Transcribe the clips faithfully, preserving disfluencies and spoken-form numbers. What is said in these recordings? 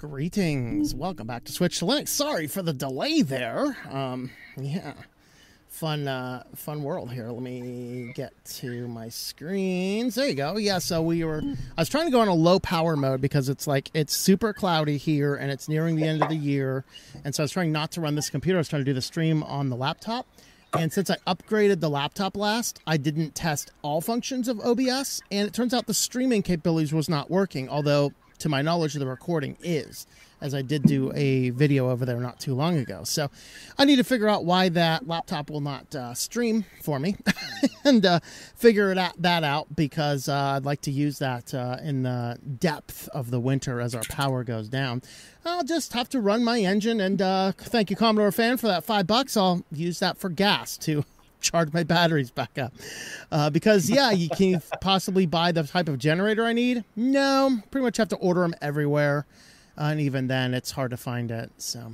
Greetings. Welcome back to Switch to Linux. Sorry for the delay there. Um, yeah, fun, uh, fun world here. Let me get to my screens. There you go. Yeah, so we were, I was trying to go on a low power mode because it's like, it's super cloudy here and it's nearing the end of the year. And so I was trying not to run this computer. I was trying to do the stream on the laptop. And since I upgraded the laptop last, I didn't test all functions of O B S. And it turns out the streaming capabilities was not working, although to my knowledge, the recording is, as I did do a video over there not too long ago. So I need to figure out why that laptop will not uh, stream for me and uh, figure it out, that out because uh, I'd like to use that uh, in the depth of the winter as our power goes down. I'll just have to run my engine and uh, thank you, Commodore fan, for that five bucks. I'll use that for gas to charge my batteries back up. Uh, because, yeah, you can possibly buy the type of generator I need. No, pretty much have to order them everywhere. Uh, and even then, it's hard to find it. So,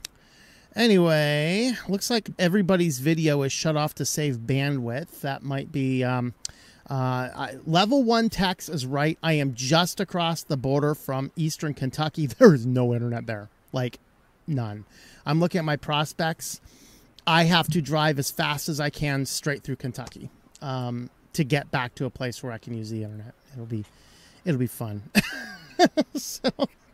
anyway, looks like everybody's video is shut off to save bandwidth. That might be... Um, uh, I, level one Tex is right. I am just across the border from Eastern Kentucky. There is no internet there. Like, none. I'm looking at my prospects. I have to drive as fast as I can straight through Kentucky um, to get back to a place where I can use the internet. It'll be, it'll be fun. so,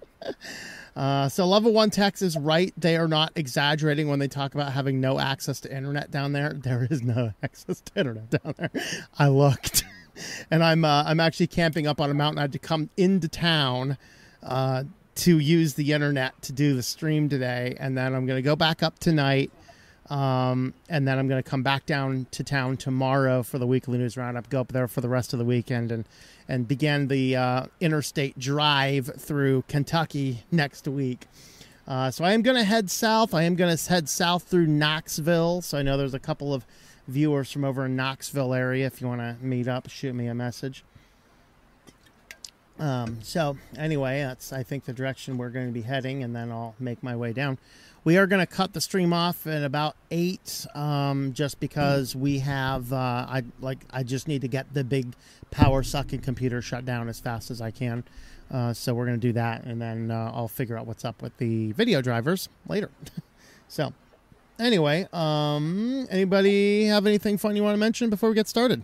uh, so level one Tex is right. They are not exaggerating when they talk about having no access to internet down there. There is no access to internet down there. I looked, and I'm uh, I'm actually camping up on a mountain. I had to come into town uh, to use the internet to do the stream today, and then I'm going to go back up tonight. Um, and then I'm going to come back down to town tomorrow for the weekly news roundup, go up there for the rest of the weekend and, and begin the, uh, interstate drive through Kentucky next week. Uh, so I am going to head south. I am going to head south through Knoxville. So I know there's a couple of viewers from over in Knoxville area. If you want to meet up, shoot me a message. Um, so anyway, that's, I think, the direction we're going to be heading, and then I'll make my way down. We are going to cut the stream off at about eight, um, just because we have, uh, I like, I just need to get the big power sucking computer shut down as fast as I can. Uh, so we're going to do that, and then uh, I'll figure out what's up with the video drivers later. So anyway, um, anybody have anything fun you want to mention before we get started?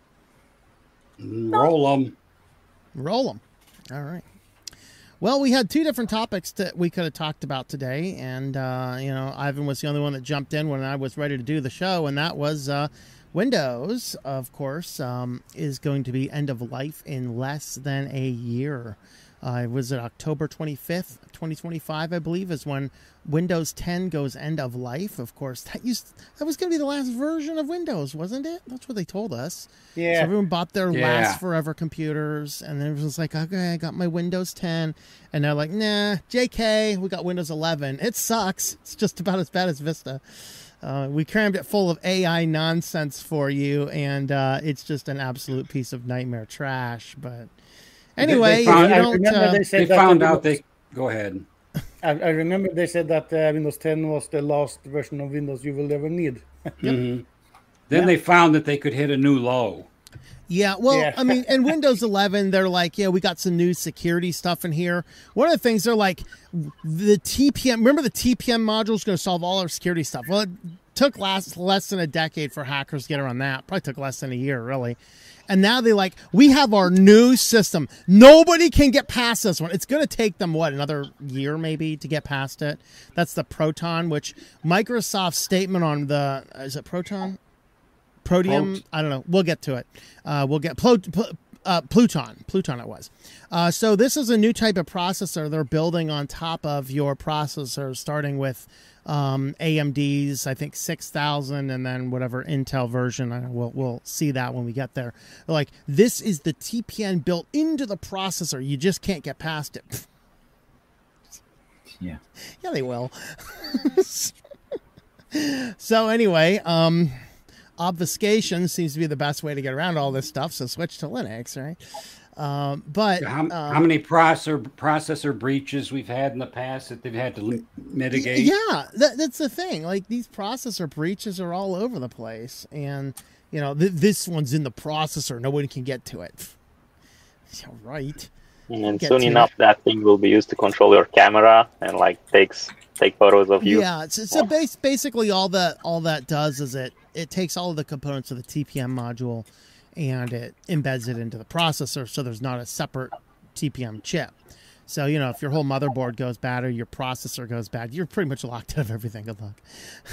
Roll them. Roll them. All right. Well, we had two different topics that we could have talked about today, and, uh, you know, Ivan was the only one that jumped in when I was ready to do the show, and that was uh, Windows, of course, um, is going to be end of life in less than a year. Uh, was it October twenty-fifth, twenty twenty-five, I believe, is when Windows ten goes end of life. Of course, that used that was going to be the last version of Windows, wasn't it? That's what they told us. Yeah. So everyone bought their Yeah. last forever computers, and then it was like, okay, I got my Windows ten. And they're like, nah, J K, we got Windows eleven. It sucks. It's just about as bad as Vista. Uh, we crammed it full of A I nonsense for you, and uh, it's just an absolute piece of nightmare trash. But anyway, They found- if you I don't, remember uh, they said They that found the out Windows- they... Go ahead. I, I remember they said that uh, Windows ten was the last version of Windows you will ever need. Mhm. Then Yeah. they found that they could hit a new low. Yeah, well, Yeah. I mean, in Windows eleven, they're like, yeah, we got some new security stuff in here. One of the things they're like, the T P M, remember the T P M module is going to solve all our security stuff. Well, it took last, less than a decade for hackers to get around that. Probably took less than a year, really. And now they like, we have our new system. Nobody can get past this one. It's going to take them, what, another year maybe to get past it? That's the Proton, which Microsoft's statement on the, is it Proton? Protium? Prot- I don't know. We'll get to it. Uh, we'll get Pl- Pl- uh, Pluton. Pluton it was. Uh, so this is a new type of processor they're building on top of your processor, starting with um, A M D's, I think, six thousand, and then whatever Intel version. I don't know, we'll, we'll see that when we get there. They're like, this is the T P M built into the processor. You just can't get past it. Yeah. Yeah, they will. So anyway, um... obfuscation seems to be the best way to get around all this stuff, so switch to Linux, right? Um, but How, uh, how many processor processor breaches we've had in the past that they've had to li- mitigate? yeah, that, that's the thing. Like, these processor breaches are all over the place, and you know th- this one's in the processor. Nobody can get to it. Yeah, right. And then Get soon to enough, it. that thing will be used to control your camera and like takes take photos of you. Yeah, so, so base, basically all that all that does is it it takes all of the components of the T P M module and it embeds it into the processor, so there's not a separate T P M chip. So, you know, if your whole motherboard goes bad or your processor goes bad, you're pretty much locked out of everything. Good luck.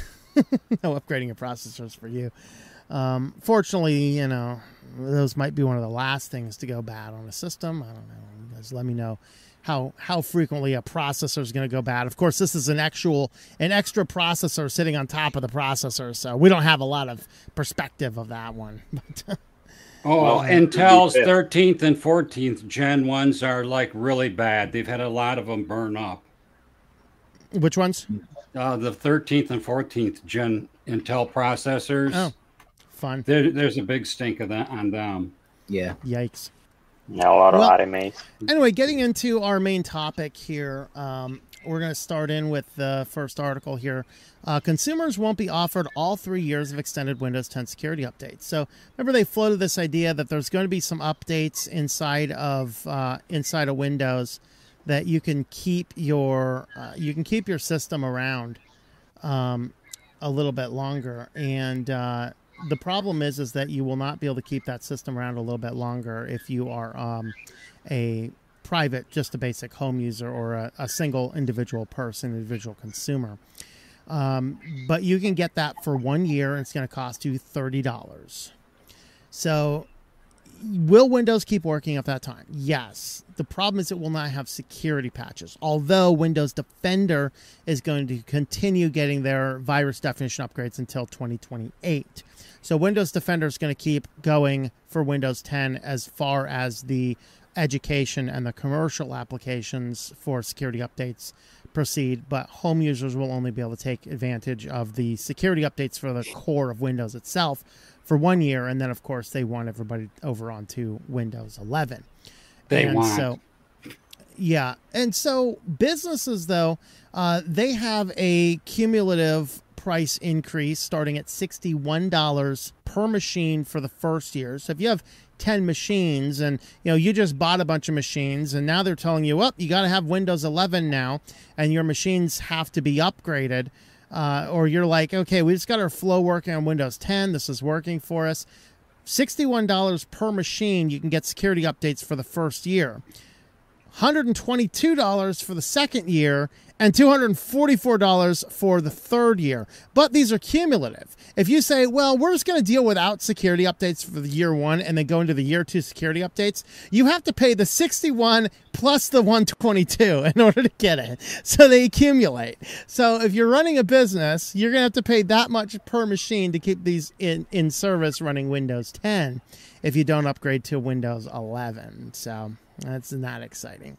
No upgrading your processors for you. Um, fortunately, you know, those might be one of the last things to go bad on a system. I don't know. You guys let me know how how frequently a processor is going to go bad. Of course, this is an actual an extra processor sitting on top of the processor, so we don't have a lot of perspective of that one. But, Oh, Well, Intel's yeah. thirteenth and fourteenth Gen ones are like really bad. They've had a lot of them burn up. which ones? Uh, the thirteenth and fourteenth Gen Intel processors. Oh, fun. There, there's a big stink of that on them. Yeah. Yikes. Yeah, a lot of Well- R M As. Anyway, getting into our main topic here, um, we're going to start in with the first article here. Uh, consumers won't be offered all three years of extended Windows ten security updates. So remember, they floated this idea that there's going to be some updates inside of uh, inside of Windows that you can keep your uh, you can keep your system around um, a little bit longer. And uh, the problem is is that you will not be able to keep that system around a little bit longer if you are um, a private, just a basic home user or a, a single individual person, individual consumer. Um, but you can get that for one year, and it's going to cost you thirty dollars. So will Windows keep working at that time? Yes. The problem is it will not have security patches, although Windows Defender is going to continue getting their virus definition upgrades until twenty twenty-eight. So Windows Defender is going to keep going for Windows ten as far as the education and the commercial applications for security updates proceed, but home users will only be able to take advantage of the security updates for the core of Windows itself for one year, and then of course they want everybody over onto Windows eleven. They and want. So, yeah, and so businesses though, uh, they have a cumulative price increase starting at sixty-one dollars per machine for the first year. So if you have ten machines and you know you just bought a bunch of machines and now they're telling you, well, you got to have Windows eleven now and your machines have to be upgraded, uh, or you're like, okay, we just got our flow working on Windows ten, this is working for us. sixty-one dollars per machine, you can get security updates for the first year. one hundred twenty-two dollars for the second year, and two hundred forty-four dollars for the third year. But these are cumulative. If you say, well, we're just going to deal without security updates for the year one and then go into the year two security updates, you have to pay the sixty-one plus the one hundred twenty-two in order to get it. So they accumulate. So if you're running a business, you're going to have to pay that much per machine to keep these in, in service running Windows ten if you don't upgrade to Windows eleven. So that's not exciting.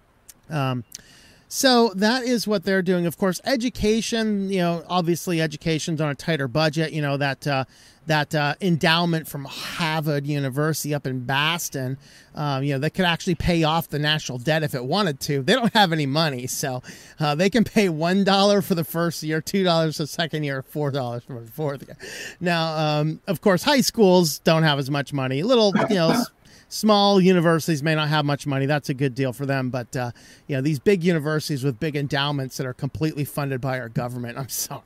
Um, so that is what they're doing. Of course, education, you know, obviously education's on a tighter budget. You know, that uh, that uh, endowment from Harvard University up in Boston, um, you know, that could actually pay off the national debt if it wanted to. They don't have any money, so uh, they can pay one dollar for the first year, two dollars for the second year, four dollars for the fourth year. Now, um, of course, high schools don't have as much money. Little, you know, small universities may not have much money. That's a good deal for them. But, uh, you know, these big universities with big endowments that are completely funded by our government, I'm sorry.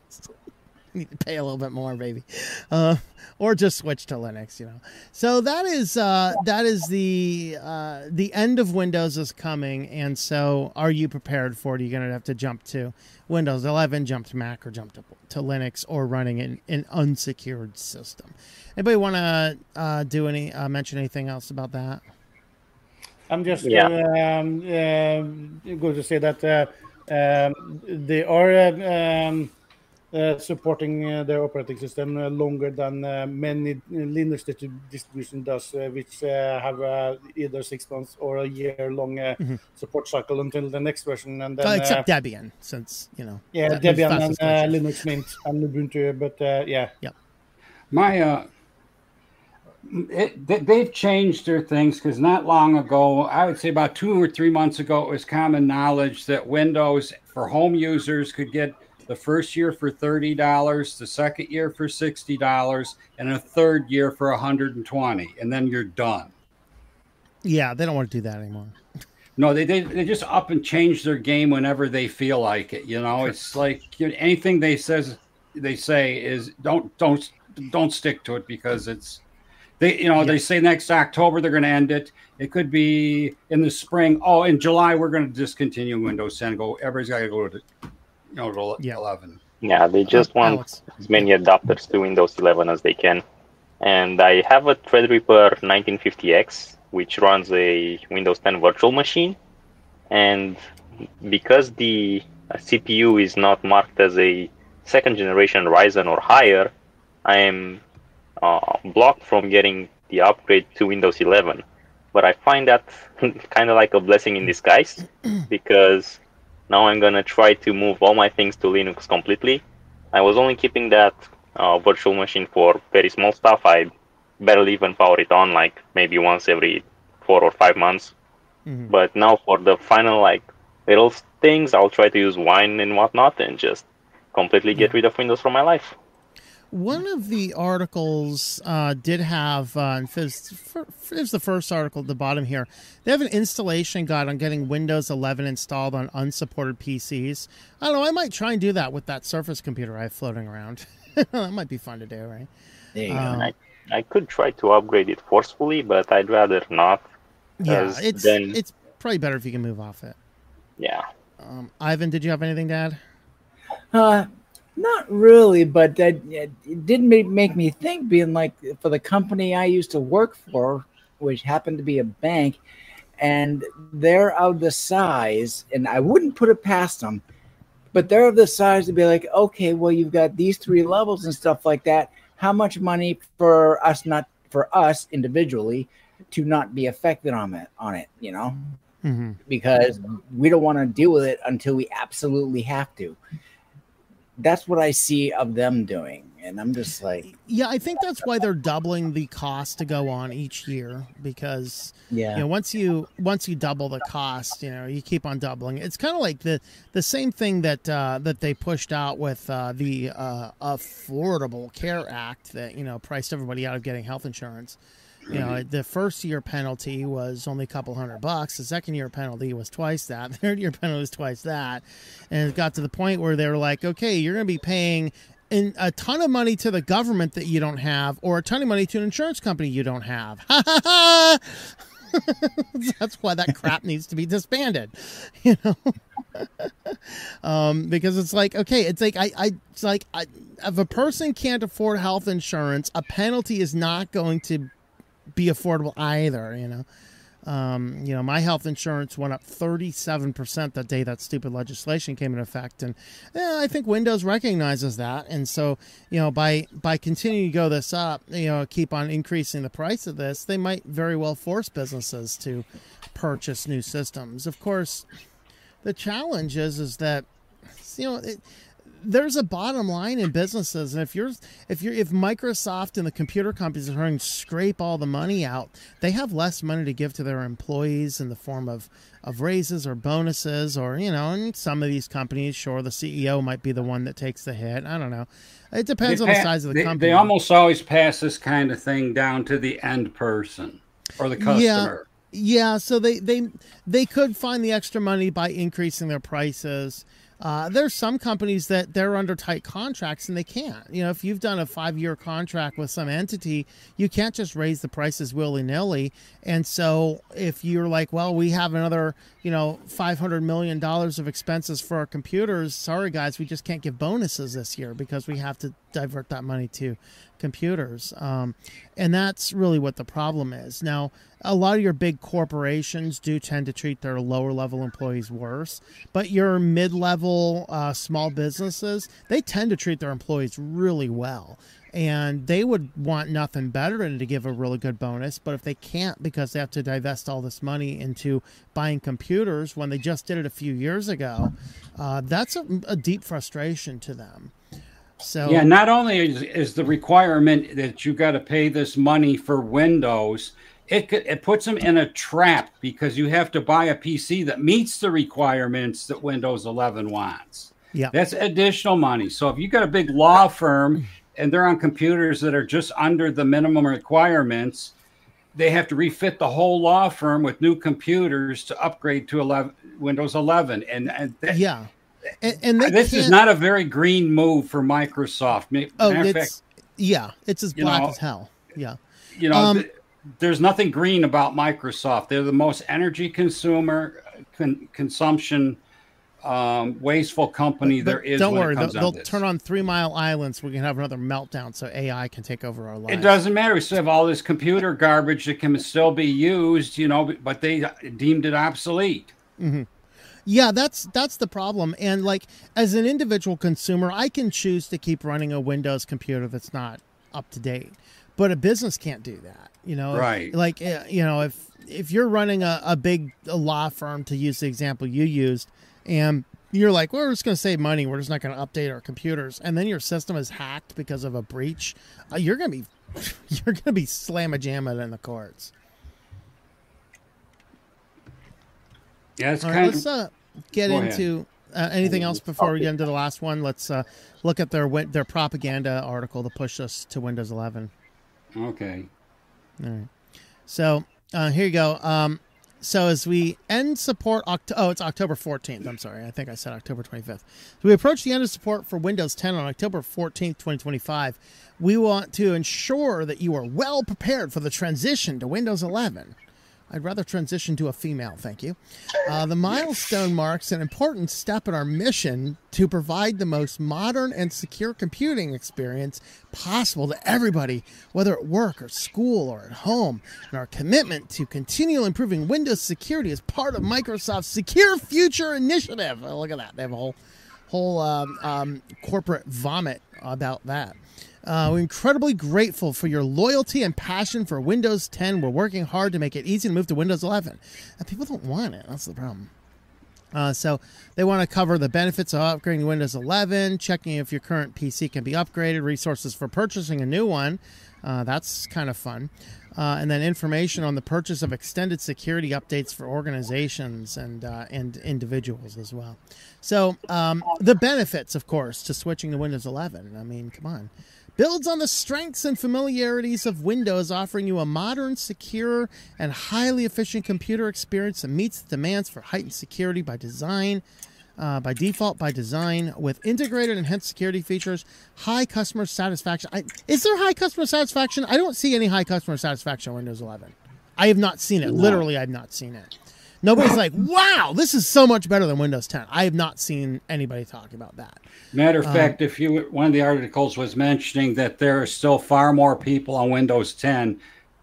Need to pay a little bit more, baby. Uh, or just switch to Linux, you know. So that is uh, that is the uh, the end of Windows is coming. And so are you prepared for it? Are you going to have to jump to Windows eleven, jump to Mac, or jump to, to Linux, or running an, an unsecured system? Anybody want to uh, do any uh, mention anything else about that? I'm just Yeah. uh, um, uh, going to say that uh, um, they are uh, um, uh, supporting uh, their operating system uh, longer than uh, many Linux distri- distribution does, uh, which uh, have uh, either six months or a year-long uh, Mm-hmm. support cycle until the next version. And then, Uh, except uh, Debian, since, you know. yeah, that moves Debian fast and as uh, flashes. Linux Mint and Ubuntu, but uh, yeah. My, uh, it, they- they've changed their things because not long ago, I would say about two or three months ago, it was common knowledge that Windows for home users could get the first year for thirty dollars, the second year for sixty dollars, and a third year for one hundred twenty dollars, and then you're done. Yeah, they don't want to do that anymore. No, they, they they just up and change their game whenever they feel like it. You know, it's like you know, anything they says they say is don't don't don't stick to it because it's they you know Yeah. they say next October they're going to end it. It could be in the spring. Oh, in July we're going to discontinue Windows ten. Go everybody's got to go to you know to Yeah. eleven. Yeah, they just Uh, want Alex. as many adapters to Windows eleven as they can. And I have a Threadripper nineteen fifty X, which runs a Windows ten virtual machine. And because the uh, C P U is not marked as a second generation Ryzen or higher, I am uh, blocked from getting the upgrade to Windows eleven. But I find that kind of like a blessing in disguise because now I'm going to try to move all my things to Linux completely. I was only keeping that uh, virtual machine for very small stuff. I barely even power it on, like maybe once every four or five months. Mhm. But now for the final like little things, I'll try to use Wine and whatnot and just completely get rid of Windows from my life. One of the articles uh, did have, uh, and it's the first article at the bottom here, they have an installation guide on getting Windows eleven installed on unsupported P Cs. I don't know, I might try and do that with that Surface computer I have floating around. That might be fun to do, right? There you Um, go. I, I could try to upgrade it forcefully, but I'd rather not. Yeah, 'cause it's then, it's probably better if you can move off it. yeah. Um, Ivan, did you have anything to add? Uh, not really, but that it did make, make me think, being like for the company I used to work for, which happened to be a bank, and they're of the size, and I wouldn't put it past them, but they're of the size to be like, okay, well, you've got these three levels and stuff like that. How much money for us, not for us individually, to not be affected on it, on it, you know? Mm-hmm. Because we don't want to deal with it until we absolutely have to. That's what I see of them doing. And I'm just like, Yeah, I think that's why they're doubling the cost to go on each year because yeah, you know once you once you double the cost, you know you keep on doubling. It's kind of like the the same thing that uh, that they pushed out with uh, the uh, Affordable Care Act that you know priced everybody out of getting health insurance. You know, the first year penalty was only a couple hundred bucks. The second year penalty was twice that. The third year penalty was twice that. And it got to the point where they were like, okay, you're going to be paying in a ton of money to the government that you don't have or a ton of money to an insurance company you don't have. Ha ha ha! That's why that crap needs to be disbanded, you know? um, because it's like, okay, it's like, I, I it's like, I, if a person can't afford health insurance, a penalty is not going to be affordable either, you know. Um, you know, my health insurance went up thirty-seven percent the day that stupid legislation came into effect, and yeah, I think Windows recognizes that, and so you know, by by continuing to go this up, you know, keep on increasing the price of this, they might very well force businesses to purchase new systems. Of course, the challenge is is that you know. It, there's a bottom line in businesses, and if you're if you're if Microsoft and the computer companies are trying to scrape all the money out, they have less money to give to their employees in the form of of raises or bonuses, or you know, and some of these companies, sure, the C E O might be the one that takes the hit. I don't know. It depends They on the pa- size of the they, company. They almost always pass this kind of thing down to the end person or the customer. Yeah, so they they they could find the extra money by increasing their prices. Uh, there's some companies that they're under tight contracts and they can't. You know, if you've done a five-year contract with some entity, you can't just raise the prices willy-nilly. And so if you're like, well, we have another, you know, five hundred million dollars of expenses for our computers. Sorry, guys, we just can't give bonuses this year because we have to divert that money to computers. Um, and that's really what the problem is. Now, a lot of your big corporations do tend to treat their lower level employees worse, but your mid-level uh, small businesses, they tend to treat their employees really well. And they would want nothing better than to give a really good bonus. But if they can't because they have to divest all this money into buying computers when they just did it a few years ago, uh, that's a, a deep frustration to them. So yeah, not only is, is the requirement that you got to pay this money for Windows, it could, it puts them in a trap because you have to buy a P C that meets the requirements that Windows eleven wants. Yeah, that's additional money. So if you got a big law firm and they're on computers that are just under the minimum requirements, they have to refit the whole law firm with new computers to upgrade to eleven, Windows eleven. And, and that, yeah. And, and they this can't, is not a very green move for Microsoft. Oh, Matter of it's, fact, yeah, it's as black know, as hell. Yeah. You know, Um, th- there's nothing green about Microsoft. They're the most energy consumer con- consumption um, wasteful company but there is. Don't when worry, it comes they'll, on they'll this. turn on Three Mile Island so we can have another meltdown so A I can take over our lives. It doesn't matter. We still have all this computer garbage that can still be used, you know, but they deemed it obsolete. Mm-hmm. Yeah, that's that's the problem. And like as an individual consumer, I can choose to keep running a Windows computer that's not up to date, but a business can't do that. You know, Right. Like uh, you know, if if you're running a, a big a law firm, to use the example you used, and you're like, well, we're just going to save money, we're just not going to update our computers, and then your system is hacked because of a breach, uh, you're going to be you're going to be slam-a-jamming in the courts. Yeah, it's All kind right, of. let's uh, get Go into uh, anything else before we get into the last one. Let's uh, look at their win- their propaganda article to push us to Windows eleven. Okay. All right. So uh, here you go. Um, so as we end support, Oct- oh, it's October fourteenth. I'm sorry. I think I said October twenty-fifth. So we approach the end of support for Windows ten on October fourteenth, twenty twenty-five. We want to ensure that you are well prepared for the transition to Windows eleven. I'd rather transition to a female, thank you. Uh, the milestone marks an important step in our mission to provide the most modern and secure computing experience possible to everybody, whether at work or school or at home. And our commitment to continue improving Windows security is part of Microsoft's Secure Future Initiative. Oh, look at that. They have a whole, whole um, um, corporate vomit about that. Uh, we're incredibly grateful for your loyalty and passion for Windows ten. We're working hard to make it easy to move to Windows eleven. And people don't want it. That's the problem. Uh, so they want to cover the benefits of upgrading to Windows eleven, checking if your current P C can be upgraded, resources for purchasing a new one. Uh, that's kind of fun. Uh, and then information on the purchase of extended security updates for organizations and uh, and individuals as well. So um, the benefits, of course, to switching to Windows eleven. I mean, come on. Builds on the strengths and familiarities of Windows, offering you a modern, secure, and highly efficient computer experience that meets the demands for heightened security by design, uh, by default, by design, with integrated enhanced security features, high customer satisfaction. I, is there high customer satisfaction? I don't see any high customer satisfaction on Windows eleven. I have not seen it. No. Literally, I have not seen it. Nobody's like, wow, this is so much better than Windows ten. I have not seen anybody talk about that. Matter of um, fact, if you one of the articles was mentioning that there are still far more people on Windows ten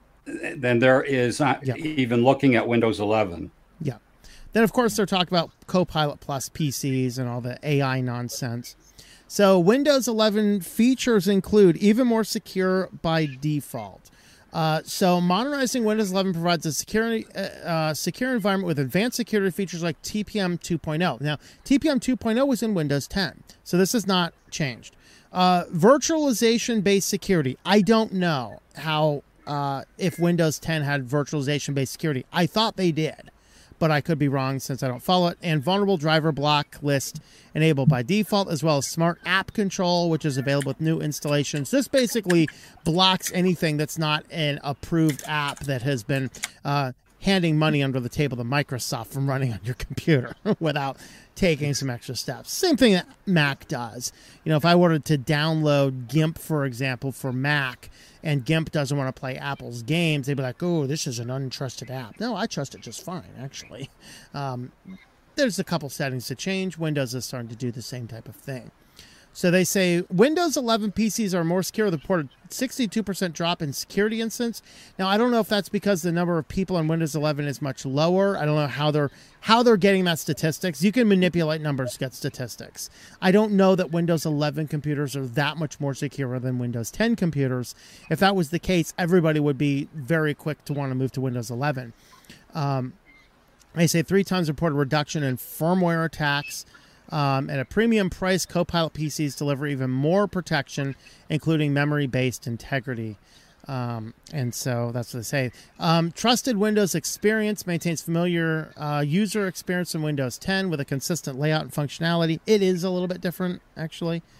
than there is uh, yeah. even looking at Windows eleven. Yeah. Then, of course, they're talking about Copilot Plus P Cs and all the A I nonsense. So Windows eleven features include even more secure by default. Uh, so modernizing Windows eleven provides a security, uh, uh, secure environment with advanced security features like T P M two point oh. Now, T P M two point oh was in Windows ten, so this has not changed. Uh, virtualization-based security. I don't know how uh, if Windows ten had virtualization-based security. I thought they did, but I could be wrong since I don't follow it. And vulnerable driver block list enabled by default, as well as smart app control, which is available with new installations. This basically blocks anything that's not an approved app that has been uh, handing money under the table to Microsoft from running on your computer without taking some extra steps. Same thing that Mac does. You know, if I wanted to download GIMP, for example, for Mac, and GIMP doesn't want to play Apple's games, they'd be like, oh, this is an untrusted app. No, I trust it just fine, actually. Um, there's a couple settings to change. Windows is starting to do the same type of thing. So they say Windows eleven P Cs are more secure. They reported sixty-two percent drop in security incidents. Now, I don't know if that's because the number of people on Windows eleven is much lower. I don't know how they're how they're getting that statistics. You can manipulate numbers to get statistics. I don't know that Windows eleven computers are that much more secure than Windows ten computers. If that was the case, everybody would be very quick to want to move to Windows eleven. Um, they say three times reported reduction in firmware attacks. Um, at a premium price, Copilot P Cs deliver even more protection, including memory-based integrity. Um, and so that's what they say. Um, trusted Windows experience maintains familiar uh, user experience in Windows ten with a consistent layout and functionality. It is a little bit different, actually.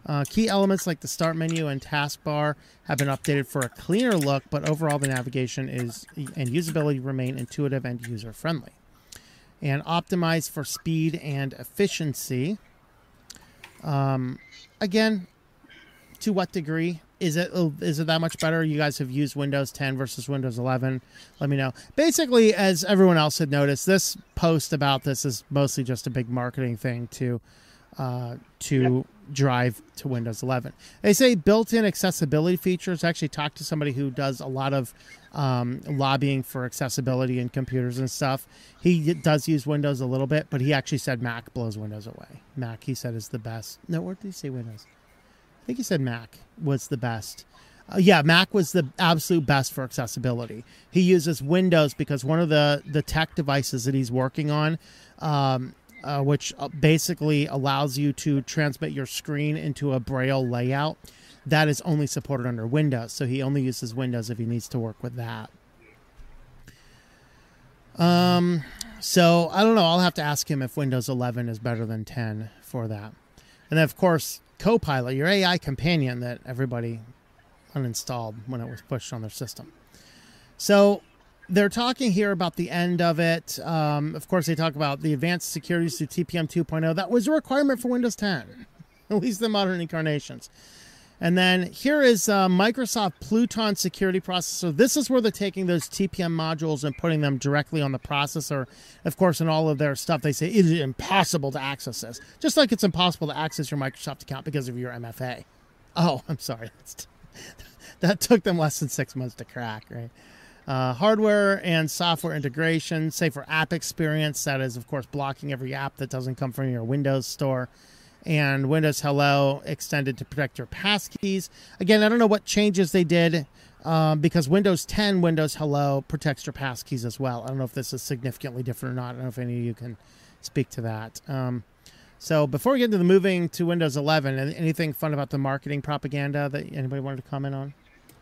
Uh, key elements like the start menu and taskbar have been updated for a cleaner look, but overall the navigation is and usability remain intuitive and user-friendly. And optimized for speed and efficiency. Um, again, to what degree? Is it is it that much better? You guys have used Windows ten versus Windows eleven. Let me know. Basically, as everyone else had noticed, this post about this is mostly just a big marketing thing to uh, to drive to Windows eleven. They say built-in accessibility features. I actually talked to somebody who does a lot of um, lobbying for accessibility in computers and stuff. He does use Windows a little bit, but he actually said Mac blows Windows away. Mac, he said, is the best. No, where did he say Windows? I think he said Mac was the best. Uh, yeah, Mac was the absolute best for accessibility. He uses Windows because one of the, the tech devices that he's working on, um, uh, which basically allows you to transmit your screen into a Braille layout, that is only supported under Windows. So he only uses Windows if he needs to work with that. Um, so I don't know. I'll have to ask him if Windows eleven is better than ten for that. And then, of course, Copilot, your A I companion that everybody uninstalled when it was pushed on their system. So they're talking here about the end of it. Um, of course, they talk about the advanced securities through T P M two point oh. That was a requirement for Windows ten, at least the modern incarnations. And then here is uh, Microsoft Pluton security processor. This is where they're taking those T P M modules and putting them directly on the processor. Of course, in all of their stuff, they say it is impossible to access this. Just like it's impossible to access your Microsoft account because of your M F A. Oh, I'm sorry. That took them less than six months to crack, right? Uh, hardware and software integration, say for app experience, that is, of course, blocking every app that doesn't come from your Windows store. And Windows Hello extended to protect your passkeys. Again, I don't know what changes they did um, because Windows ten, Windows Hello protects your passkeys as well. I don't know if this is significantly different or not. I don't know if any of you can speak to that. Um, so before we get into the moving to Windows eleven, anything fun about the marketing propaganda that anybody wanted to comment on?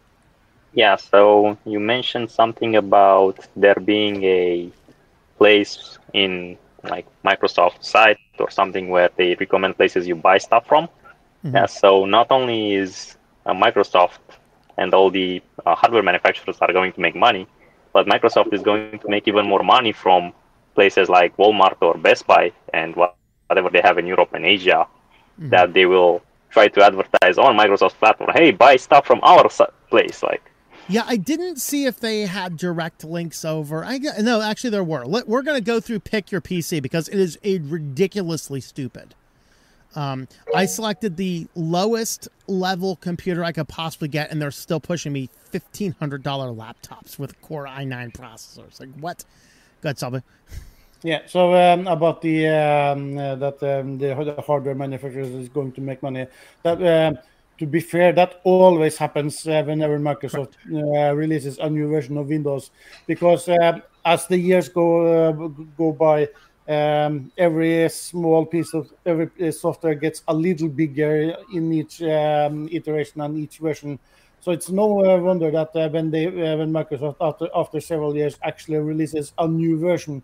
Yeah, so you mentioned something about there being a place in like Microsoft site or something where they recommend places you buy stuff from. Mm-hmm. Yeah, so not only is uh, Microsoft and all the uh, hardware manufacturers are going to make money, but Microsoft is going to make even more money from places like Walmart or Best Buy and whatever they have in Europe and Asia, mm-hmm. that they will try to advertise on Microsoft's platform. Hey, buy stuff from our place, like. Yeah, I didn't see if they had direct links over. I no, actually there were. Let, we're going to go through Pick Your P C because it is a ridiculously stupid. Um, I selected the lowest level computer I could possibly get, and they're still pushing me fifteen hundred dollars laptops with Core i nine processors. Like, what? Go ahead, Salve. Yeah, so um, about the um, uh, that um, the, the hardware manufacturers is going to make money. That um, to be fair, that always happens uh, whenever Microsoft uh, releases a new version of Windows, because uh, as the years go uh, go by, um, every small piece of every software gets a little bigger in each um, iteration and each version. So it's no uh, wonder that uh, when they uh, when Microsoft after after several years actually releases a new version,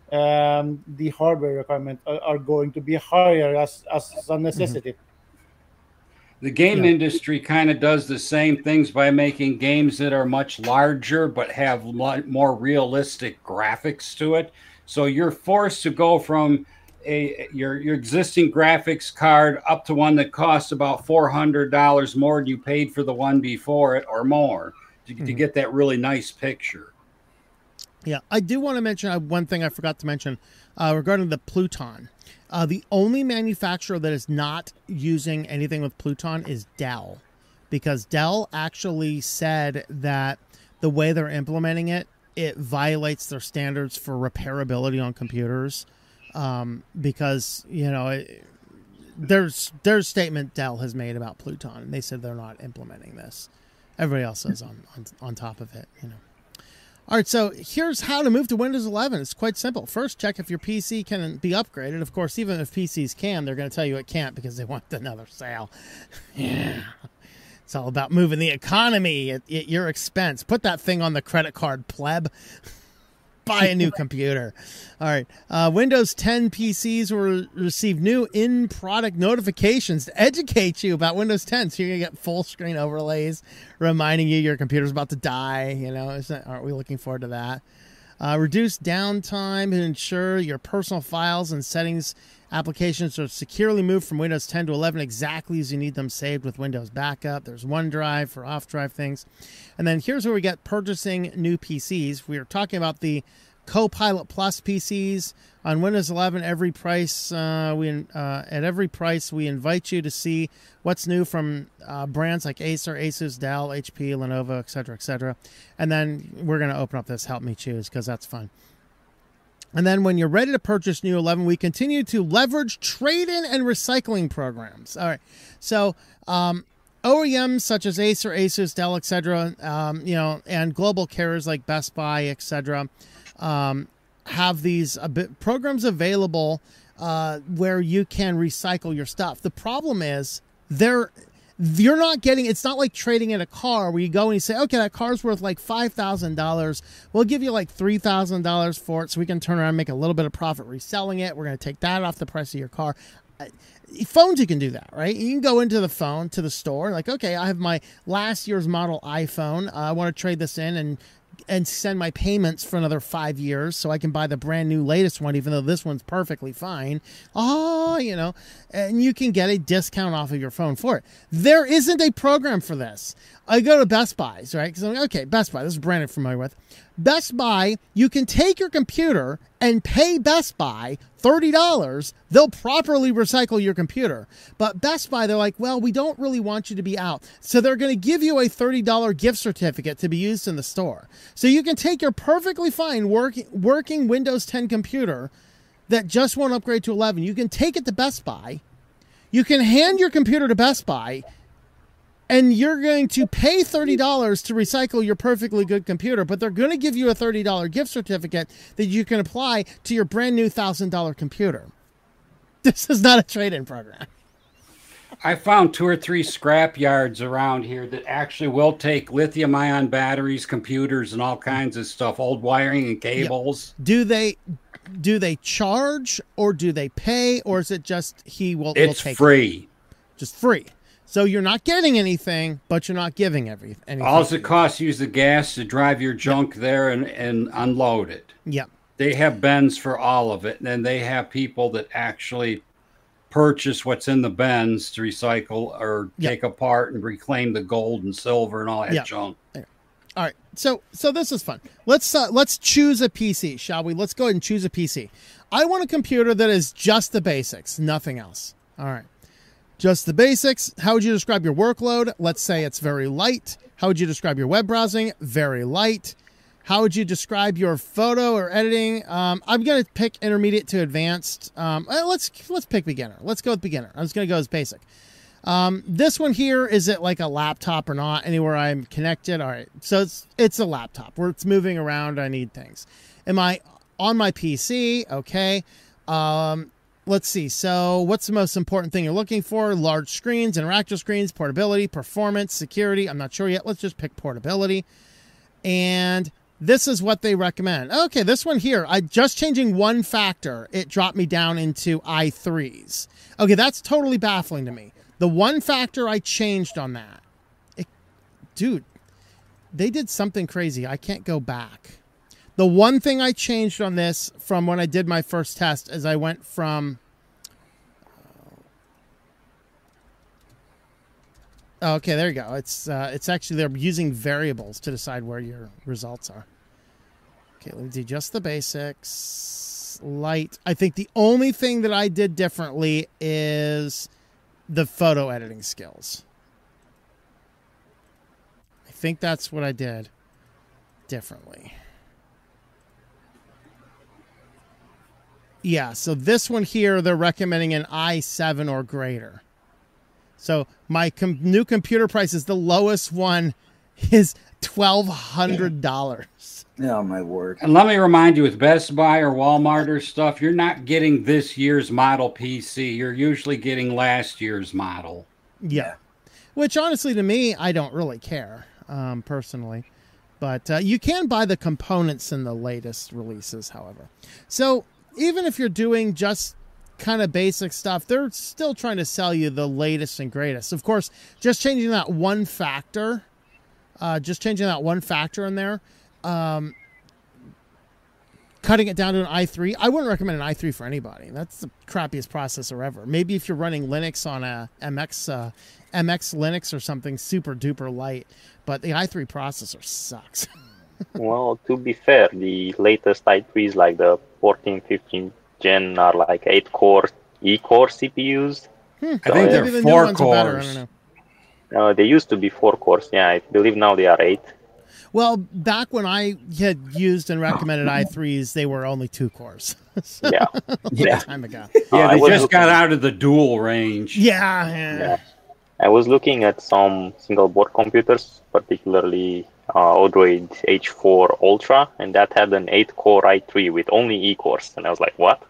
um, the hardware requirements are, are going to be higher as as a necessity. Mm-hmm. The game Yeah. industry kind of does the same things by making games that are much larger but have lo- more realistic graphics to it. So you're forced to go from a your your existing graphics card up to one that costs about four hundred dollars more than you paid for the one before it or more to, Mhm. to get that really nice picture. Yeah, I do want to mention uh, one thing I forgot to mention uh, regarding the Pluton. Uh, the only manufacturer that is not using anything with Pluton is Dell, because Dell actually said that the way they're implementing it, it violates their standards for repairability on computers. Um, because, you know, it, there's there's a statement Dell has made about Pluton, and they said they're not implementing this. Everybody else is on, on, on top of it, you know. All right, so here's how to move to Windows eleven. It's quite simple. First, check if your P C can be upgraded. Of course, even if P Cs can, they're going to tell you it can't because they want another sale. Yeah. It's all about moving the economy at, at your expense. Put that thing on the credit card, pleb. buy a new computer. All right. Uh, Windows ten P Cs will receive new in-product notifications to educate you about Windows ten. So you're going to get full screen overlays reminding you your computer's about to die. You know, isn't, aren't we looking forward to that? Uh, reduce downtime and ensure your personal files and settings applications are securely moved from Windows ten to eleven exactly as you need them saved with Windows Backup. There's OneDrive for off-drive things. And then here's where we get purchasing new P Cs. We are talking about the Copilot Plus P Cs on Windows eleven. Every price uh, we uh, at every price we invite you to see what's new from uh, brands like Acer, Asus, Dell, H P, Lenovo, et cetera, et cetera. And then we're going to open up this Help Me Choose because that's fun. And then when you're ready to purchase new eleven, we continue to leverage trade-in and recycling programs. All right, so um, O E Ms such as Acer, Asus, Dell, et cetera, um, you know, and global carriers like Best Buy, et cetera, um, have these a bit, programs available uh, where you can recycle your stuff. The problem is they're you're not getting, it's not like trading in a car where you go and you say, okay, that car's worth like five thousand dollars. We'll give you like three thousand dollars for it so we can turn around and make a little bit of profit reselling it. We're going to take that off the price of your car. Phones, you can do that, right? You can go into the phone, to the store, like, okay, I have my last year's model iPhone. Uh, I want to trade this in and and send my payments for another five years so I can buy the brand new latest one, even though this one's perfectly fine. Oh, you know, and you can get a discount off of your phone for it. There isn't a program for this. I go to Best Buy's, right? Because I'm like, okay, Best Buy, this is Brandon familiar with. Best Buy, you can take your computer and pay Best Buy thirty dollars. They'll properly recycle your computer. But Best Buy, they're like, well, we don't really want you to be out. So they're going to give you a thirty dollars gift certificate to be used in the store. So you can take your perfectly fine working, working Windows ten computer that just won't upgrade to eleven. You can take it to Best Buy. You can hand your computer to Best Buy. And you're going to pay thirty dollars to recycle your perfectly good computer, but they're going to give you a thirty dollars gift certificate that you can apply to your brand new one thousand dollars computer. This is not a trade-in program. I found two or three scrap yards around here that actually will take lithium-ion batteries, computers, and all kinds of stuff, old wiring and cables. Yep. Do they do they charge or do they pay, or is it just he will, it's will take free. It? Just free. So you're not getting anything, but you're not giving every, anything. All it costs you is the gas to drive your junk yep. there and, and unload it. Yep. They have bins for all of it. And then they have people that actually purchase what's in the bins to recycle or yep. take apart and reclaim the gold and silver and all that yep. junk. All right. So so this is fun. Let's uh, let's choose a P C, shall we? Let's go ahead and choose a P C. I want a computer that is just the basics, nothing else. All right. Just the basics. How would you describe your workload? Let's say it's very light. How would you describe your web browsing? Very light. How would you describe your photo or editing? Um, I'm going to pick intermediate to advanced. Um, let's let's pick beginner. Let's go with beginner. I'm just going to go as basic. Um, this one here, is it like a laptop or not? Anywhere I'm connected? All right. So it's it's a laptop where it's moving around. I need things. Am I on my P C? Okay. Um, Let's see. So what's the most important thing you're looking for? Large screens, interactive screens, portability, performance, security. I'm not sure yet. Let's just pick portability. And this is what they recommend. Okay, this one here, I just changing one factor, it dropped me down into i threes. Okay, that's totally baffling to me. The one factor I changed on that. It, dude, they did something crazy. I can't go back. The one thing I changed on this from when I did my first test is I went from... Oh, okay, there you go. It's uh, it's actually, they're using variables to decide where your results are. Okay, let me do just the basics. Light. I think the only thing that I did differently is the photo editing skills. I think that's what I did differently. Yeah, so this one here, they're recommending an i seven or greater. So my com- new computer price is the lowest one is twelve hundred dollars. Oh, my word. And let me remind you, with Best Buy or Walmart or stuff, you're not getting this year's model P C. You're usually getting last year's model. Yeah. Which, honestly, to me, I don't really care, um, personally. But uh, you can buy the components in the latest releases, however. So even if you're doing just kind of basic stuff, they're still trying to sell you the latest and greatest. Of course, just changing that one factor, uh, just changing that one factor in there, um, cutting it down to an i three. I wouldn't recommend an i three for anybody. That's the crappiest processor ever. Maybe if you're running Linux on a M X, uh, M X Linux or something super duper light, but the i three processor sucks. Well, to be fair, the latest i threes like the fourteen, fifteen gen are like eight core E-core C P Us. Hmm. I think Maybe they're the new four ones are better, I cores. don't know. Uh, they used to be four cores. Yeah, I believe now they are eight. Well, back when I had used and recommended i threes, they were only two cores. So, Yeah. a long Yeah. time ago. Yeah, I they was just looking- got out of the dual range. Yeah, yeah. Yeah. I was looking at some single board computers, particularly uh, Odroid H four Ultra, and that had an eight core i three with only E cores. And I was like, what?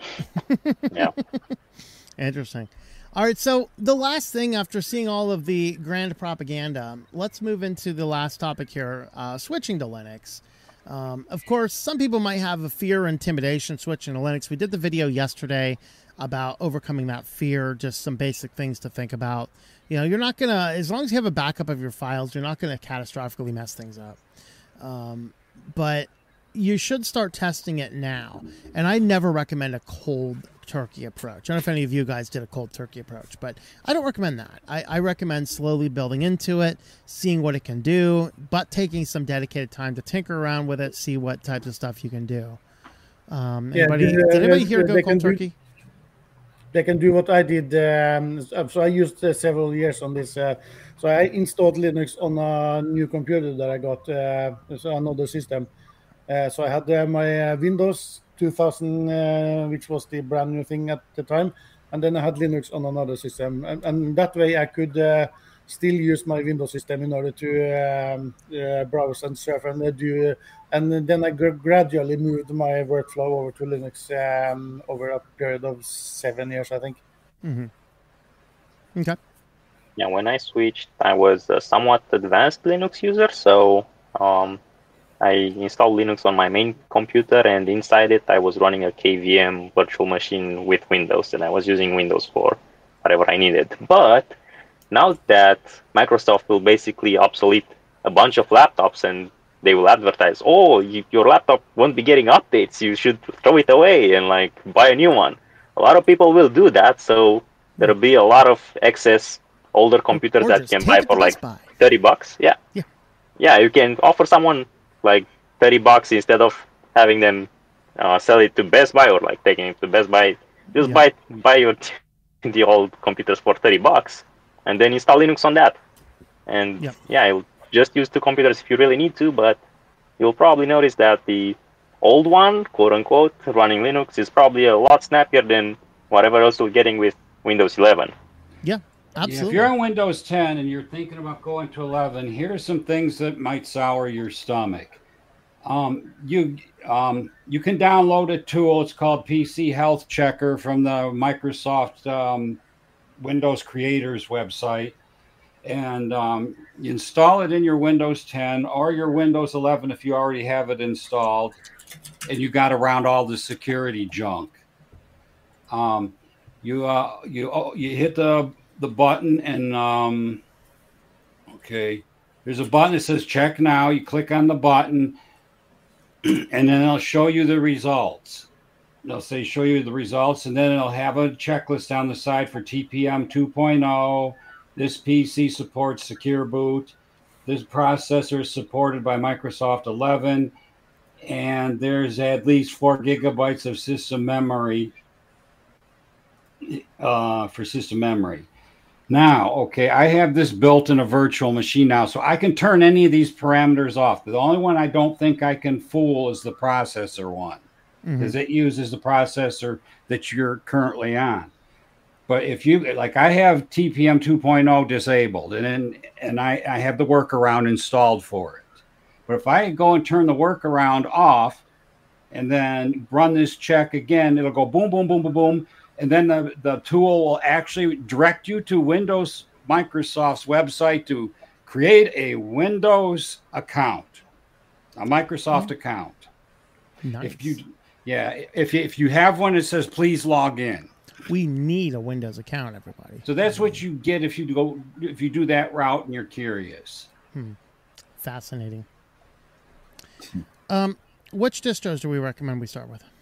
Yeah. Interesting. All right, so the last thing after seeing all of the grand propaganda, let's move into the last topic here, uh, switching to Linux. Um, of course, some people might have a fear or intimidation switching to Linux. We did the video yesterday about overcoming that fear, just some basic things to think about. You know, you're not going to, as long as you have a backup of your files, you're not going to catastrophically mess things up. Um, but you should start testing it now. And I never recommend a cold turkey approach. I don't know if any of you guys did a cold turkey approach, but I don't recommend that. I, I recommend slowly building into it, seeing what it can do, but taking some dedicated time to tinker around with it, see what types of stuff you can do. Um, Yeah, anybody, the- did anybody the- here go they cold can do- turkey? They can do what I did. Um, so I used uh, several years on this. Uh, so I installed Linux on a new computer that I got, uh, so another system. Uh, so I had uh, my uh, Windows two thousand, uh, which was the brand new thing at the time, and then I had Linux on another system, and, and that way I could uh, still use my Windows system in order to um, uh, browse and surf and uh, do. Uh, and then I gr- gradually moved my workflow over to Linux um, over a period of seven years, I think. Mm-hmm. Okay. Yeah, when I switched, I was a somewhat advanced Linux user, so um, I installed Linux on my main computer, and inside it, I was running a K V M virtual machine with Windows, and I was using Windows for whatever I needed. But now that Microsoft will basically obsolete a bunch of laptops, and they will advertise, oh, you, your laptop won't be getting updates, you should throw it away and like buy a new one. A lot of people will do that, so there'll be a lot of excess older computers Or that just you can take buy it to for like Best Buy. thirty bucks. Yeah. Yeah. Yeah, you can offer someone like thirty bucks instead of having them uh, sell it to Best Buy or like taking it to Best Buy. Just Yeah. buy buy your the old computers for thirty bucks and then install Linux on that. And Yep. yeah, you'll just use two computers if you really need to, but you'll probably notice that the old one, quote unquote, running Linux is probably a lot snappier than whatever else you're getting with Windows eleven. Yeah, Yeah, absolutely. if you're on Windows ten and you're thinking about going to eleven, here's some things that might sour your stomach. Um, you um, you can download a tool. It's called P C Health Checker from the Microsoft um, Windows Creators website, and um, you install it in your Windows ten or your Windows eleven if you already have it installed, and you got around all the security junk. Um, you uh, you oh, you hit the the button and um, okay, there's a button that says check now. You click on the button, and then it'll show you the results. It'll say show you the results, and then it'll have a checklist down the side for T P M two point oh. This P C supports secure boot. This processor is supported by Microsoft eleven, and there's at least four gigabytes of system memory uh, for system memory. Now, okay, I have this built in a virtual machine now, so I can turn any of these parameters off. The only one I don't think I can fool is the processor one, because it uses the processor that you're currently on. But if you, like I have T P M two point oh disabled, and then, and I, I have the workaround installed for it. But if I go and turn the workaround off and then run this check again, it'll go boom, boom, boom, boom, boom. And then the, the tool will actually direct you to Windows Microsoft's website to create a Windows account. a Microsoft mm-hmm. account. Nice. If you, yeah, if you, if you have one that says please log in. We need a Windows account, everybody. So that's what you get if you go if you do that route and you're curious. Hmm. Fascinating. Um, which distros do we recommend we start with?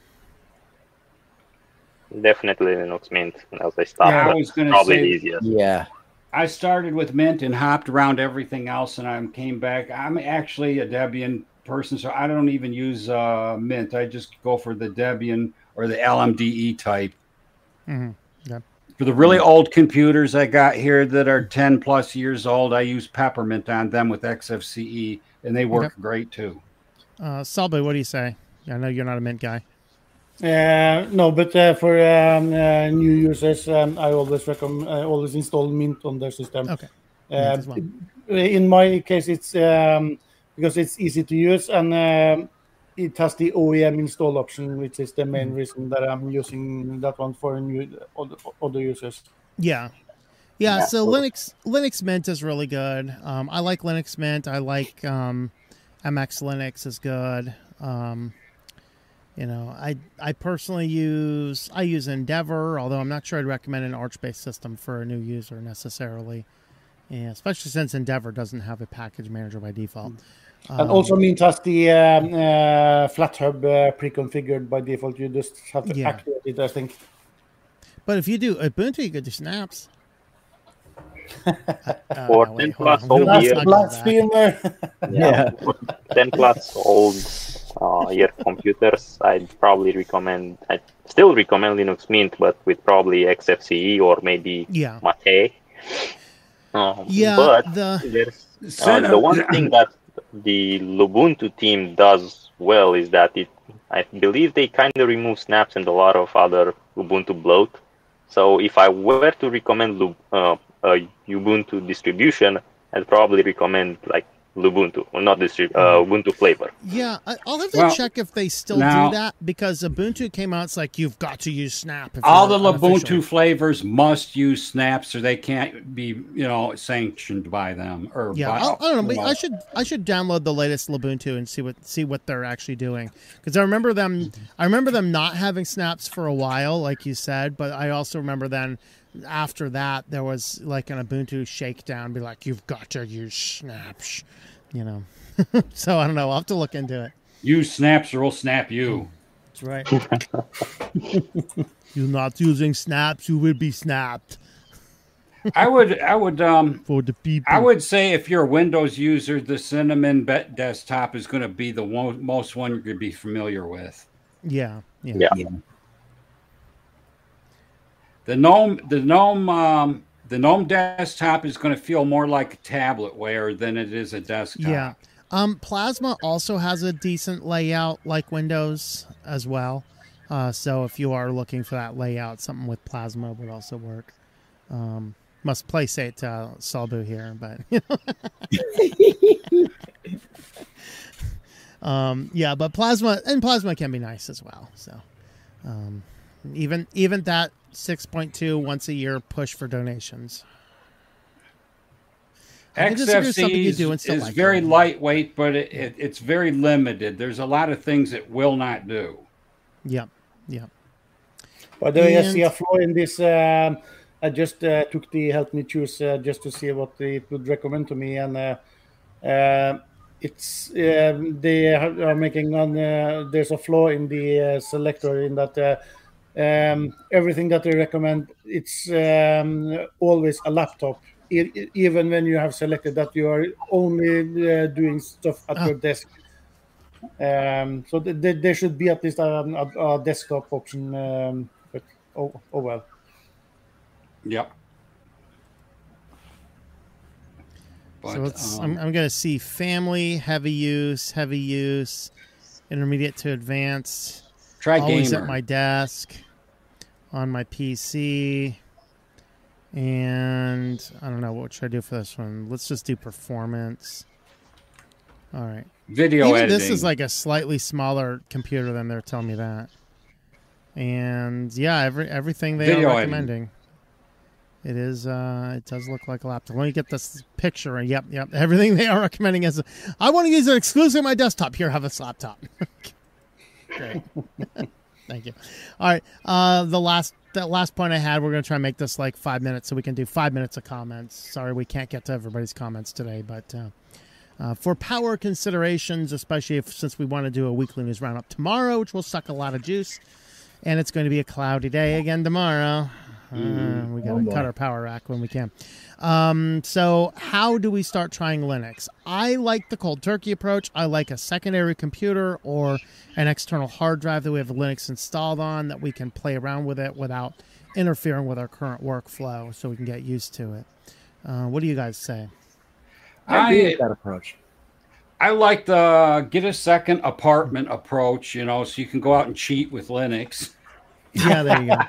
Definitely Linux Mint. As I started, yeah, I was going to probably say, the easiest. Yeah. I started with Mint and hopped around everything else, and I came back. I'm actually a Debian person, so I don't even use uh, Mint. I just go for the Debian or the L M D E type. Mm-hmm. Yeah. For the really old computers I got here that are ten plus years old, I use Peppermint on them with X F C E, and they work okay. great too. Uh, Salbe, what do you say? I know you're not a Mint guy. Uh, no, but uh, for um, uh, new users, um, I always recommend I always install Mint on their system. Okay. Uh, well. In my case, it's um, because it's easy to use and um, it has the O E M install option, which is the main mm. reason that I'm using that one for new other, other users. Yeah. yeah, yeah. So Linux Linux Mint is really good. Um, I like Linux Mint. I like um, M X Linux is good. Um, You know, I I personally use I use Endeavor, although I'm not sure I'd recommend an Arch-based system for a new user necessarily, yeah, especially since Endeavor doesn't have a package manager by default. And um, also Mint has the um, uh, FlatHub uh, pre-configured by default. You just have to yeah. activate it, I think. But if you do Ubuntu, you could do snaps. uh, For uh, ten plus old year, blasphemer. yeah, ten plus old. Uh, year computers, I'd probably recommend, I'd still recommend Linux Mint, but with probably X F C E or maybe yeah. Mate. Um, yeah, but the... there's, uh, the one thing that the Lubuntu team does well is that it, I believe they kind of remove snaps and a lot of other Ubuntu bloat. So if I were to recommend uh, a Ubuntu distribution, I'd probably recommend like Lubuntu, well, not distrib- uh, Ubuntu flavor. Yeah, I'll have to well, check if they still now, do that because Ubuntu came out. It's like you've got to use Snap. If all the Lubuntu flavors must use Snaps, or they can't be, you know, sanctioned by them. Or yeah, by, I, I don't know. know. I should I should download the latest Lubuntu and see what see what they're actually doing because I remember them. I remember them not having Snaps for a while, like you said, but I also remember then. After that, there was like an Ubuntu shakedown, be like, you've got to use Snaps, you know. So I don't know. I'll have to look into it. Use Snaps or we'll snap you. That's right. You're not using Snaps, you will be snapped. I would, I would, um, for the people. I would say if you're a Windows user, the Cinnamon desktop is going to be the one, most one you're going to be familiar with. Yeah. Yeah. Yeah. yeah. The GNOME, the GNOME, um, the GNOME desktop is going to feel more like a tabletware than it is a desktop. Yeah. Um, Plasma also has a decent layout like Windows as well. Uh, so if you are looking for that layout, something with Plasma would also work. Um, must place it uh, Salbu here, but you know. um, yeah, but Plasma and Plasma can be nice as well. So um, even even that. six point two once a year push for donations. X F C is, is like very that. lightweight, but it, it, it's very limited. There's a lot of things it will not do. Yep, yep. By the way, I see a flaw in this. Um, I just uh, took the help me choose uh, just to see what it would recommend to me, and uh, uh, it's um, they are making on. Uh, there's a flaw in the uh, selector in that. Uh, Um, everything that they recommend, it's um, always a laptop, e- even when you have selected that you are only uh, doing stuff at oh. your desk. Um, so th- th- there should be at least a, a, a desktop option. Um, but oh, oh well. Yep. But, so it's, um, I'm, I'm going to see family, heavy use, heavy use, intermediate to advanced. Try Always gamer. at my desk, on my P C, and I don't know, what should I do for this one? Let's just do performance. All right. Video Even editing. This is like a slightly smaller computer than they're telling me that. And yeah, every everything they Video are recommending. It is. Uh, it does look like a laptop. Let me get this picture. Yep, yep. Everything they are recommending is. I want to use it exclusively on my desktop. Here, have this laptop. Great. Thank you. All right. Uh, the last that last point I had. We're going to try and make this like five minutes, so we can do five minutes of comments. Sorry, we can't get to everybody's comments today, but uh, uh, for power considerations, especially if since we want to do a weekly news roundup tomorrow, which will suck a lot of juice, and it's going to be a cloudy day again tomorrow. Uh, we got to oh cut our power rack when we can. Um, so how do we start trying Linux? I like the cold turkey approach. I like a secondary computer or an external hard drive that we have Linux installed on that we can play around with it without interfering with our current workflow so we can get used to it. Uh, what do you guys say? I agree I, with that approach. I like the get a second apartment approach, you know, so you can go out and cheat with Linux. Yeah, there you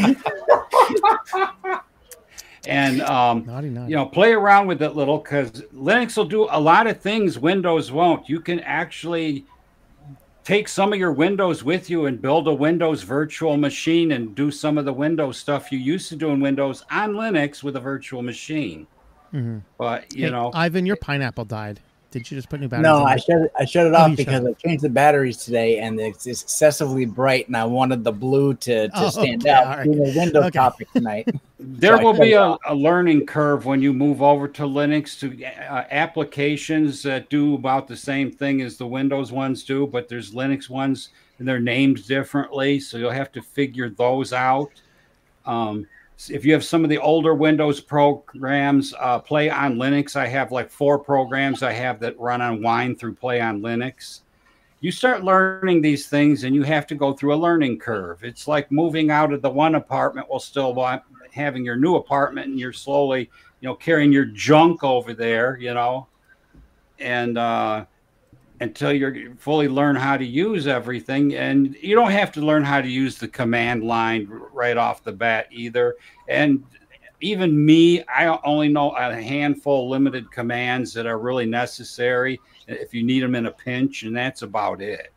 go. And, um, Naughty, naughty. you know, play around with it little because Linux will do a lot of things Windows won't. You can actually take some of your Windows with you and build a Windows virtual machine and do some of the Windows stuff you used to do in Windows on Linux with a virtual machine. Mm-hmm. But, you Hey, know, Ivan, your pineapple died. Did you just put new batteries No, in I it? shut it, I shut it Oh, off you shut because it. I changed the batteries today, and it's excessively bright, and I wanted the blue to, to Oh, stand okay, out. all right. Doing a Windows Okay. topic tonight. there So I will shut be it a, off. a learning curve when you move over to Linux to uh, applications that do about the same thing as the Windows ones do, but there's Linux ones and they're named differently. So you'll have to figure those out. Um, if you have some of the older Windows programs, uh, Play on Linux, I have like four programs I have that run on Wine through Play on Linux. You start learning these things and you have to go through a learning curve. It's like moving out of the one apartment while still having your new apartment, and you're slowly, you know, carrying your junk over there, you know, and uh, until you fully learn how to use everything. And you don't have to learn how to use the command line right off the bat either. And even me, I only know a handful of limited commands that are really necessary if you need them in a pinch, and that's about it.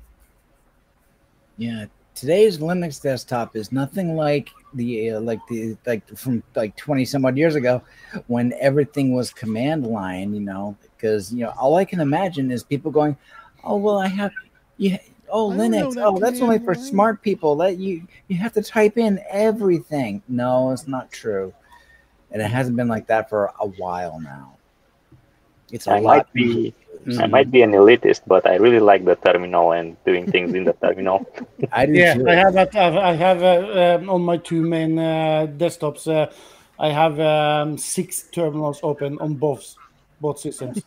Yeah, today's Linux desktop is nothing like the uh, like the like from like twenty some odd years ago, when everything was command line. You know, because you know all I can imagine is people going, "Oh well, I have you." Oh, I don't know Linux. that Oh, that's only for command line. smart people. That you you have to type in everything. No, it's not true, and it hasn't been like that for a while now. It's a I lot. might be I might be an elitist, but I really like the terminal and doing things in the terminal. I do Yeah, too. I have that. I have uh, um, on my two main uh, desktops. Uh, I have um, six terminals open on both both systems.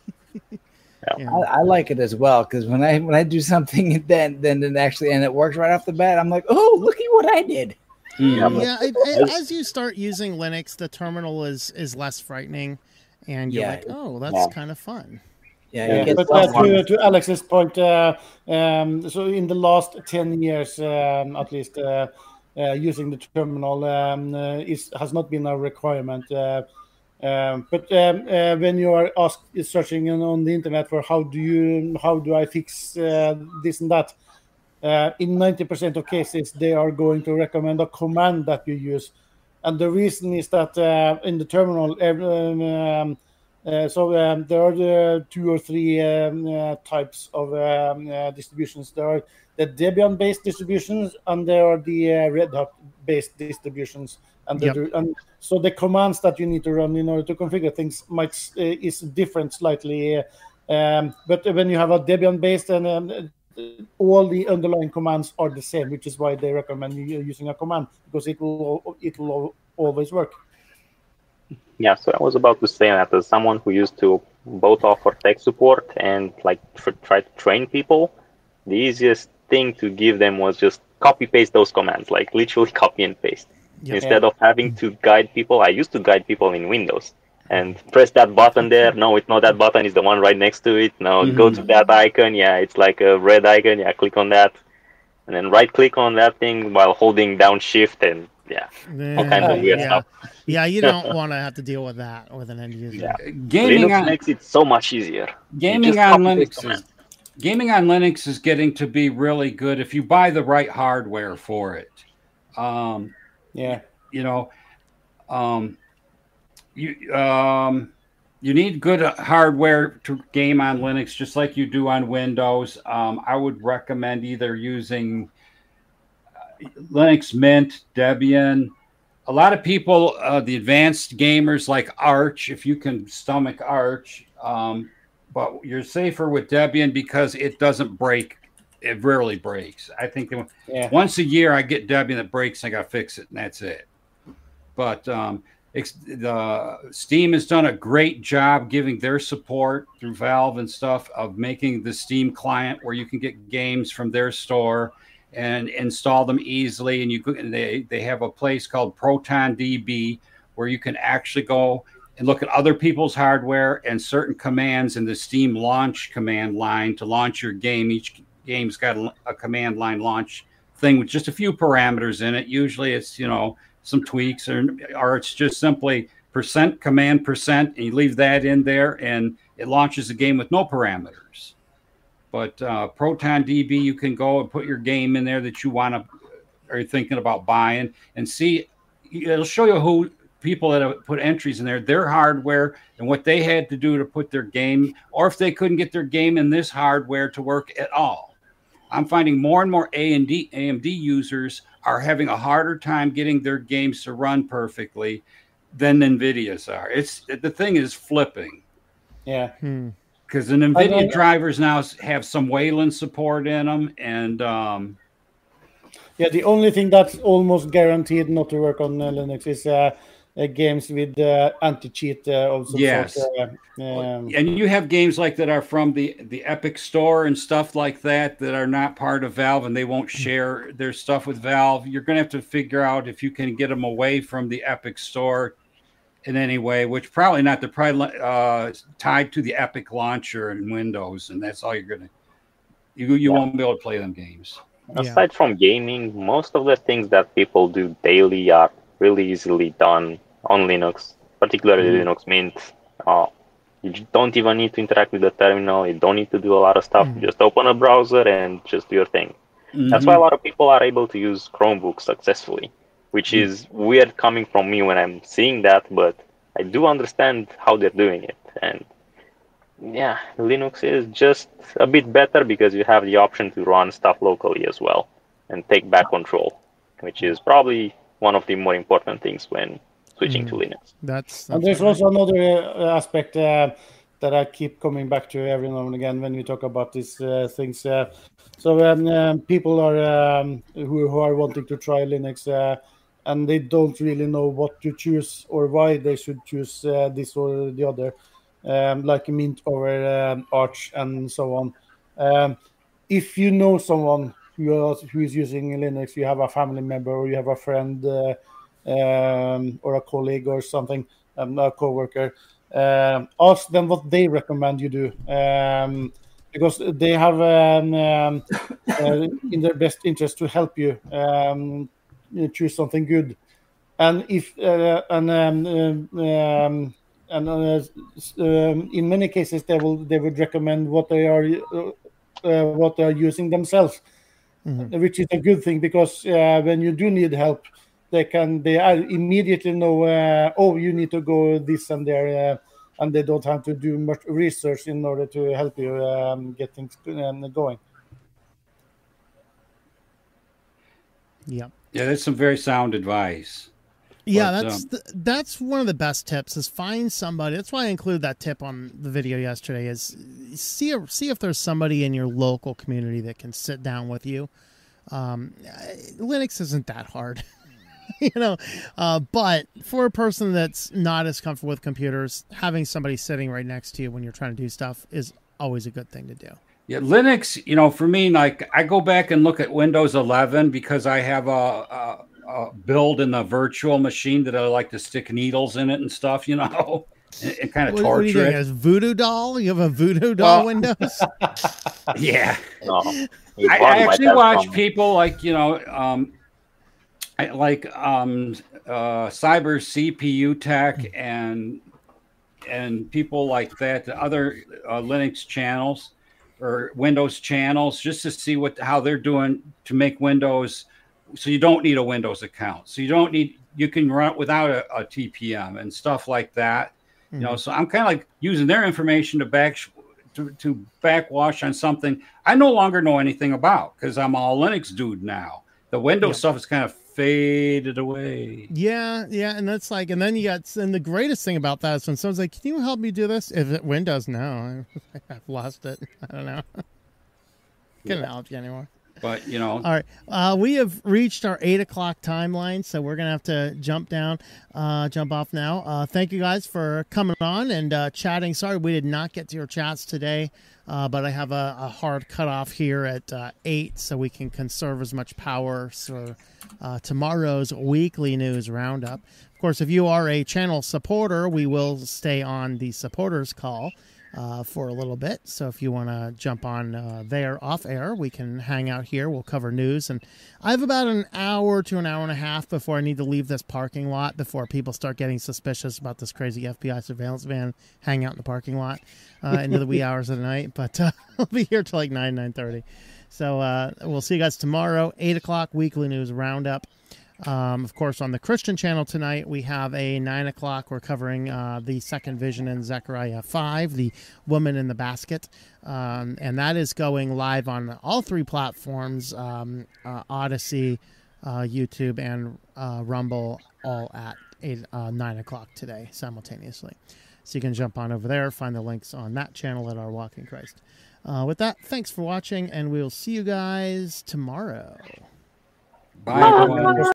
Yeah. I, I like it as well because when I when I do something then then then actually and it works right off the bat, I'm like, oh, look at what I did. Yeah, but Yeah, it, it, as you start using Linux, the terminal is is less frightening, and you're Yeah. like, oh, that's Yeah. kind of fun. Yeah, Yeah, it gets But uh, less fun. to, to Alex's point, uh, um, so in the last ten years, um, at least, uh, uh, using the terminal um, uh, is has not been a requirement. Uh, um, but um, uh, when you are asked searching on, on the internet for how do you how do I fix uh, this and that, uh, in ninety percent of cases they are going to recommend a command that you use, and the reason is that uh, in the terminal. Um, Uh, so um, there are the two or three um, uh, types of um, uh, distributions. There are the Debian-based distributions, and there are the uh, Red Hat-based distributions. And, Yep. the, and so the commands that you need to run in order to configure things might uh, is different slightly. Uh, um, but when you have a Debian-based, and um, all the underlying commands are the same, which is why they recommend you using a command, because it will it will always work. Yeah, so I was about to say that as someone who used to both offer tech support and like tr- try to train people, the easiest thing to give them was just copy paste those commands, like literally copy and paste. Yep. Instead of having to guide people, I used to guide people in Windows and press that button there. No, it's not that button, it's the one right next to it. No, Mhm. go to that icon. Yeah, it's like a red icon. Yeah, click on that. And then right click on that thing while holding down shift and yeah. All kinds of weird yeah. stuff. Yeah, you don't want to have to deal with that with an end user. Yeah. Gaming Linux on makes it so much easier. You gaming just on copy paste Linux command. is, gaming on Linux is getting to be really good if you buy the right hardware for it. Um, Yeah. you know, Um, you um, you need good hardware to game on Linux, just like you do on Windows. Um, I would recommend either using Linux Mint, Debian. A lot of people, uh, the advanced gamers like Arch, if you can stomach Arch, um, but you're safer with Debian because it doesn't break. It rarely breaks. I think that Yeah. once a year I get Debian that breaks, I got to fix it, and that's it. But um, it's, the Steam has done a great job giving their support through Valve and stuff of making the Steam client where you can get games from their store and install them easily. And you they they have a place called ProtonDB where you can actually go and look at other people's hardware and certain commands in the Steam launch command line to launch your game. Each game's got a, a command line launch thing with just a few parameters in it. Usually it's, you know, some tweaks or, or it's just simply percent command percent, and you leave that in there and it launches the game with no parameters. But uh, ProtonDB, you can go and put your game in there that you want to, are you thinking about buying, and see, it'll show you who people that have put entries in there, their hardware, and what they had to do to put their game, or if they couldn't get their game in this hardware to work at all. I'm finding more and more A M D A M D users are having a harder time getting their games to run perfectly than NVIDIA's are. It's the thing is flipping. Yeah. Hmm. Because the NVIDIA drivers now have some Wayland support in them, and um, yeah, the only thing that's almost guaranteed not to work on uh, Linux is uh, uh, games with uh, anti-cheat uh, of some yes. sort. Uh, um, and you have games like that are from the the Epic Store and stuff like that that are not part of Valve, and they won't share their stuff with Valve. You're going to have to figure out if you can get them away from the Epic Store in any way, which probably not. They're probably uh, tied to the Epic launcher in Windows, and that's all you're gonna. You you Yeah. won't be able to play them games. Aside from gaming, most of the things that people do daily are really easily done on Linux, particularly Mhm. Linux Mint. Uh, you j- don't even need to interact with the terminal. You don't need to do a lot of stuff. Mhm. Just open a browser and just do your thing. That's why a lot of people are able to use Chromebooks successfully, which Mm. is weird coming from me when I'm seeing that, but I do understand how they're doing it. And yeah, Linux is just a bit better because you have the option to run stuff locally as well and take back control, which is probably one of the more important things when switching to Linux. That's, And that's there's right. also another uh, aspect uh, that I keep coming back to every now and again when we talk about these uh, things. Uh, so um, um, people are um, who, who are wanting to try Linux uh, and they don't really know what to choose or why they should choose uh, this or the other, um, like Mint over um, Arch and so on. Um, if you know someone who is, who is using Linux, you have a family member or you have a friend uh, um, or a colleague or something, um, a coworker, um, ask them what they recommend you do, um, because they have um, um, uh, in their best interest to help you um, choose something good. And if uh, and um, um, um, and uh, um, in many cases they will they would recommend what they are uh, uh, what they are using themselves, Mhm. which is a good thing because uh, when you do need help, they can they are immediately know uh, oh you need to go this and there, uh, and they don't have to do much research in order to help you um, get things um, going. Yeah. Yeah, that's some very sound advice. Yeah, But, that's um, the, that's one of the best tips is find somebody. That's why I include that tip on the video yesterday is see see if there's somebody in your local community that can sit down with you. Um, Linux isn't that hard, you know, uh, but for a person that's not as comfortable with computers, having somebody sitting right next to you when you're trying to do stuff is always a good thing to do. Yeah, Linux, you know, for me, like I go back and look at Windows eleven because I have a, a, a build in the virtual machine that I like to stick needles in it and stuff, you know, and, and kind of What, what are you torture doing? it. As Voodoo Doll? You have a Voodoo Doll Well- Windows? Yeah. No, I, you I might actually have watch some- people like, you know, um, I like um, uh, Cyber C P U Tech and and people like that, the other uh, Linux channels or Windows channels, just to see what how they're doing to make Windows so you don't need a Windows account. So you don't need, you can run it without a, a T P M and stuff like that. Mm-hmm. You know, so I'm kind of like using their information to back to, to backwash on something I no longer know anything about because I'm all Linux dude now. The Windows yeah. stuff is kind of faded away. Yeah, yeah, and that's like, and then you got, and the greatest thing about that is when someone's like, "Can you help me do this?" If it Windows, no, I've lost it. I don't know. Couldn't yeah. help you anymore. But you know, all right, uh, we have reached our eight o'clock timeline, so we're gonna have to jump down, uh, jump off now. Uh, thank you guys for coming on and uh, chatting. Sorry we did not get to your chats today, uh, but I have a, a hard cutoff here at uh, eight, so we can conserve as much power for uh, tomorrow's weekly news roundup. Of course, if you are a channel supporter, we will stay on the supporters call Uh, for a little bit. So if you want to jump on uh, there off air, we can hang out here. We'll cover news. And I have about an hour to an hour and a half before I need to leave this parking lot before people start getting suspicious about this crazy F B I surveillance van hanging out in the parking lot uh, into the wee hours of the night. But uh, I'll be here till like nine, nine thirty. So uh, we'll see you guys tomorrow, eight o'clock weekly news roundup. Um, of course, on the Christian channel tonight, we have a nine o'clock. We're covering uh, the second vision in Zechariah five, the woman in the basket. Um, and that is going live on all three platforms, um, uh, Odyssey, uh, YouTube, and uh, Rumble, all at eight, uh, nine o'clock today simultaneously. So you can jump on over there, find the links on that channel at Our Walk in Christ. Uh, with that, thanks for watching, and we'll see you guys tomorrow. Bye, everyone.